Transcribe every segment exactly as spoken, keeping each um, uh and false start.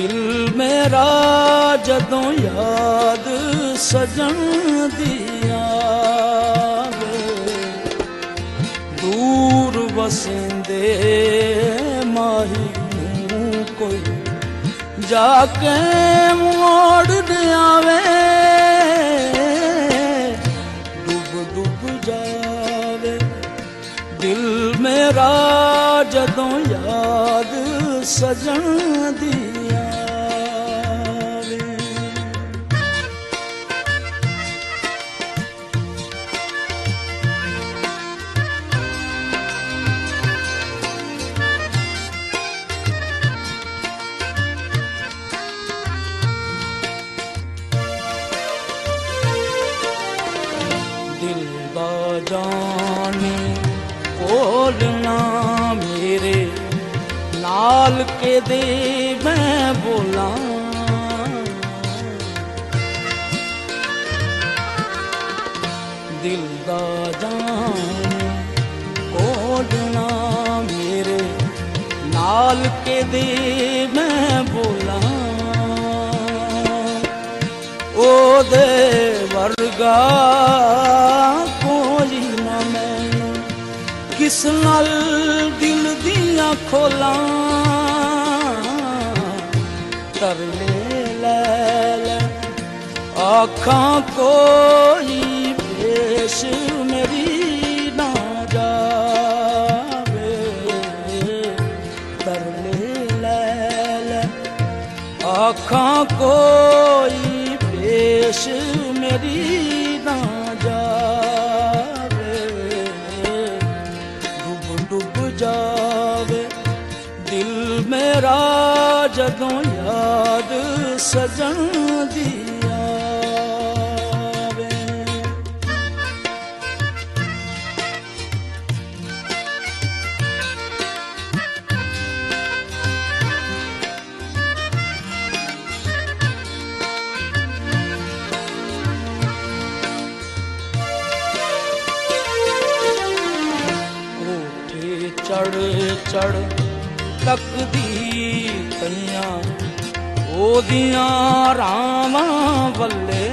दिल मेरा जदों याद सजन दी आवे, दूर वसेंदे माही नूं कोई जाके मोड़ दे आवे, डूब डूब जावे दिल मेरा जदों याद सजन दी आवे। दिल दा जाने बोलना मेरे नाल के दे मैं बोला, दिल दा जाने बोलना मेरे नाल के दे मैं बोला, ओ दे वर्गा कोई ना मैनू किस नाल दिल दियां खोलां, तरले लै लै आखां कोई पेश मेरी ना जावे, तरले लै लै आखां कोई पेश मेरी ना जावे, डूब डूब जावे दिल मेरा जदों याद सजन दी आवे। कोठे चढ़ चढ़ तकदी कइयां ओदियां रावां वल्ले,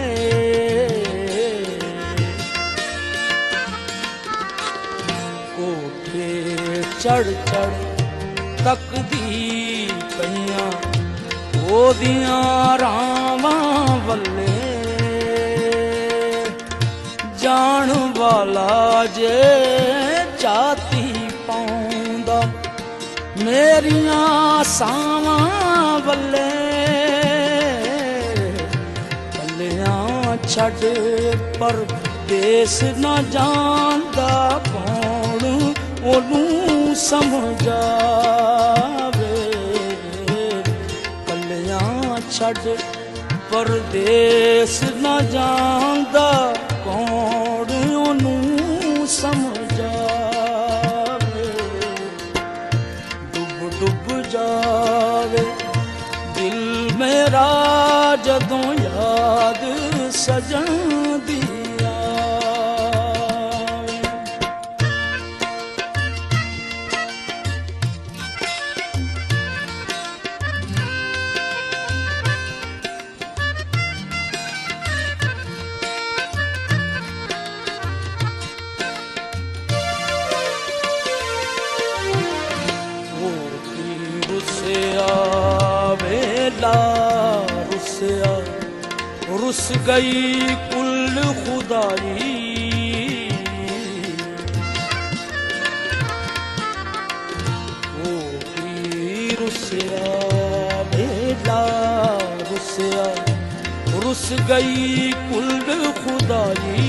कोठे चढ़ चढ़ तकदी कइयां ओदियां रावां वल्ले, जान वाला जे जाती पाउंदा मेरियां सावां वल्ले, पल्लियां छड़ परदेस न जांदा कौन ओनूं समझावे, पल्लियां छड़ परदेस न जांदा कौन ओनूं समझावे, डूब डूब जावे दिल मेरा जदों याद सजन दी आवे। रुसिया रुस गई कुल खुदाई, ओ की रुसिया बेला रुसिया रुस गई कुल खुदाई,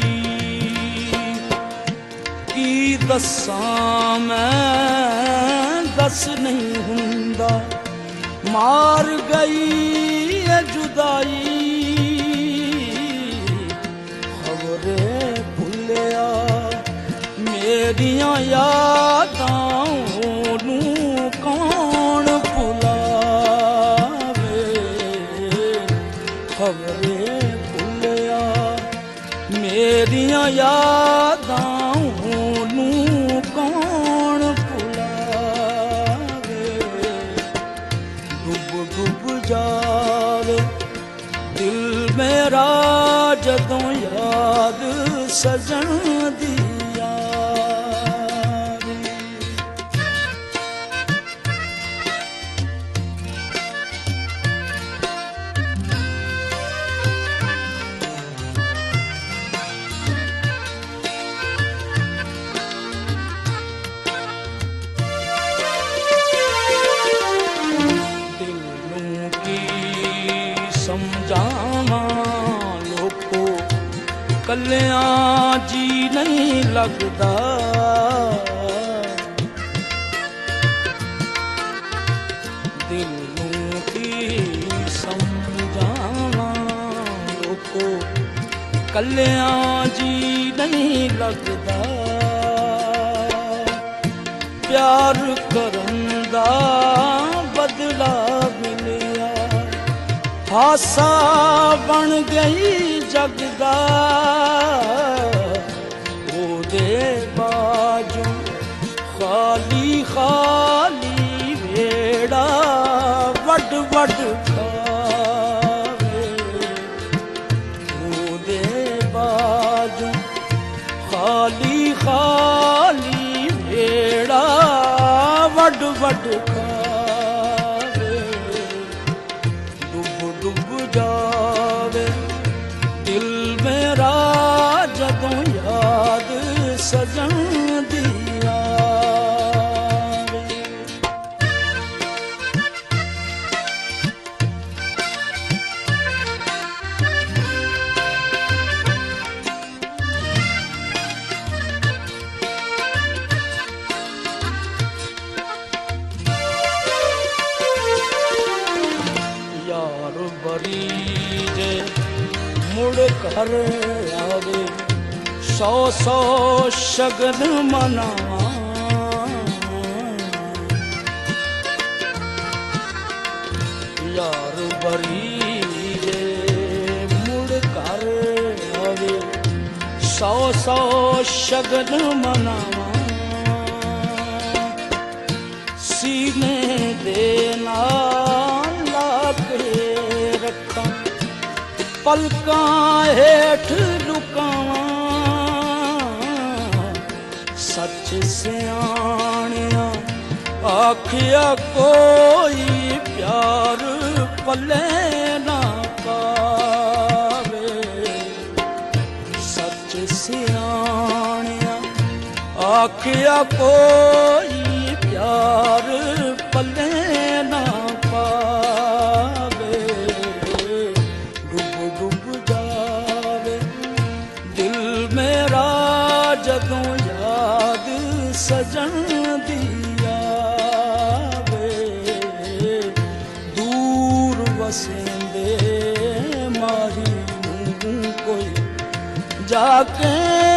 की दस्सां मैं दस नहीं हुंदा मार गई है जुदाई, खबरे भुलिया मेरियां यादां नूं कौन भुलावे, खबरे भुलिया मेरियां यादां नूं कौन भुलावे, डूब डुब जावे दिल मेरा जदों याद सजन दी यारी। दिल नूं की समझावा लोको कल्याण जी नहीं लगदा। दिल नूं की समझावा लोको कल्याण जी नहीं लगदा। प्यार करन दा बदला मिलिया हासा बन गई जगदा। ओदे बाजू खाली खाली वेड़ा वड वड खावे। ओदे बाजू खाली खाली वेड़ा वड वड खावे। डुब डुब जावे दिल मेरा जदों याद सजन दी यारी। यार बरी जे मुड़ घर आवे सौ सौ शगन मनावा। यार बरी जे मुड़ घर आवे सौ सौ शगन मनावा। सीने दे नाल लाके रखा पलकां हेठ लुकावा। सच सियाणिया आखिया कोई प्यार पले ना पावे। सच सियाणिया आखिया कोई प्यार पले ना पावे। डुब डुब जावे दिल मेरा जदों याद सजन दी आवे। दूर वसेंदे माही नूं कोई जाके